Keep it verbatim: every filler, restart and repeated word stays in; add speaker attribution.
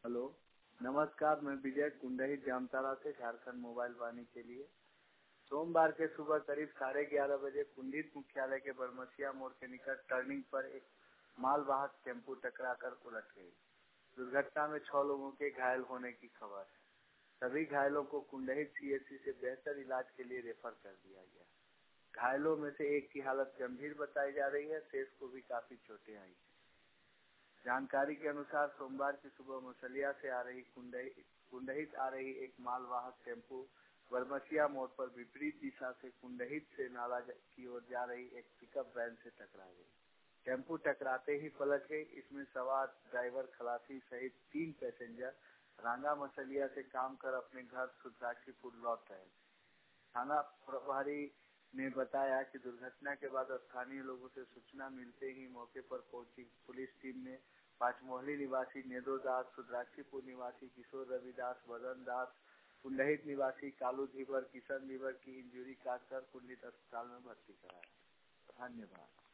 Speaker 1: Hello, नमस्कार। मैं विजय कुंडही जामताड़ा से झारखंड मोबाइल वाणी के लिए। सोमवार के सुबह करीब साढ़े ग्यारह बजे कुंडित मुख्यालय के बरमसिया मोड़ के निकट टर्निंग पर एक मालवाहक टेम्पो टकराकर उलट गई। दुर्घटना में छह लोगों के घायल होने की खबर है। सभी घायलों को कुंडहित सीएचसी से बेहतर इलाज के लिए रेफर कर दिया गया। घायलों में से एक की हालत गंभीर बताई जा रही है, शेष को भी काफी चोटें आई हैं। जानकारी के अनुसार सोमवार की सुबह मुसलिया से आ रही कुंडहित कुंडहित आ रही एक मालवाहक टेम्पो बरमसिया मोड़ पर विपरीत दिशा से कुंडहित से नाला की ओर जा रही एक पिकअप वैन से टकरा गई। टेम्पो टकराते ही पलट गई। इसमें सवार ड्राइवर, खलासी सहित तीन पैसेंजर रांगा मसलिया से काम कर अपने घर सुद्राक्षीपुर लौट रहे थे। थाना प्रभारी ने बताया कि दुर्घटना के बाद स्थानीय लोगों से सूचना मिलते ही मौके पर पहुंची पुलिस टीम ने पांचमोहली निवासी नेदो दास, सुद्राक्षीपुर निवासी किशोर रविदास, बदन दास, कुंडहित निवासी कालू धीवर, किशन धीवर की इंजरी काट कर कुंडित अस्पताल में भर्ती कराया। धन्यवाद।